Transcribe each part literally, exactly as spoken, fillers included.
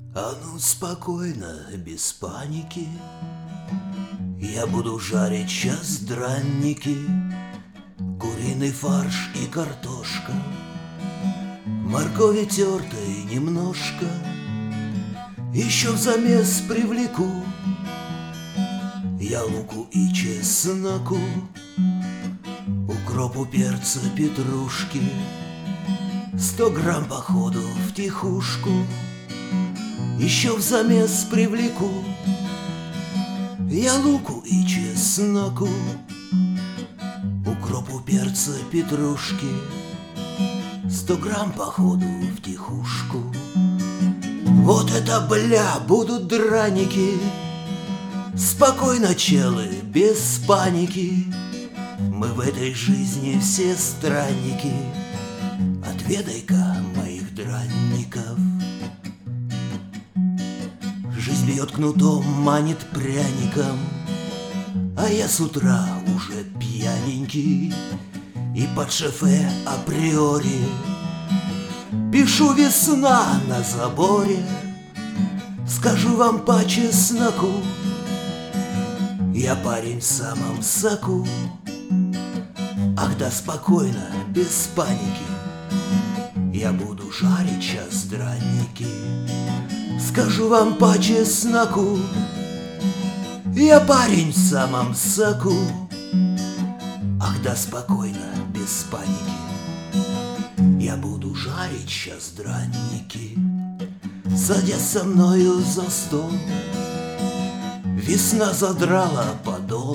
А ну спокойно, без паники. Я буду жарить сейчас дранники, куриный фарш и картошка, моркови тертой немножко, еще в замес привлеку я луку и чесноку, укропу, перца, петрушки, сто грамм походу втихушку, еще в замес привлеку я луку и чесноку, укропу, перца, петрушки, сто грамм походу втихушку. Вот это, бля, будут драники. Спокойно, челы, без паники. Мы в этой жизни все странники. Отведай-ка моих дранников. Жизнь бьет кнутом, манит пряником, а я с утра уже пьяненький и под шофе априори пишу «Весна» на заборе. Скажу вам по чесноку, я парень в самом соку. Ах да спокойно, без паники, я буду жарить сейчас драники. Скажу вам по чесноку, я парень в самом соку. Ах да спокойно, без паники, я буду жарить сейчас драники. Садясь со мною за стол, весна задрала подол,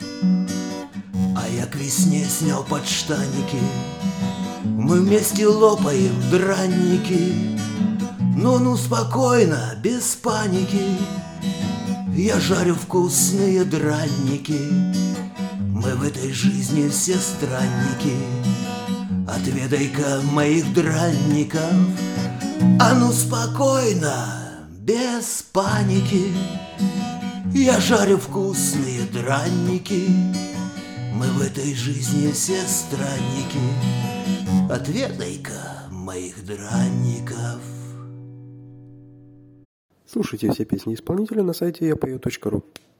а я к весне снял подштанники. Мы вместе лопаем дранники. Ну-ну спокойно, без паники, я жарю вкусные драники. Мы в этой жизни все странники. Отведай-ка моих дранников. А ну спокойно, без паники, я жарю вкусные драники. Мы в этой жизни все странники. Отведай-ка моих дранников. Слушайте все песни исполнителя на сайте я пою точка ру.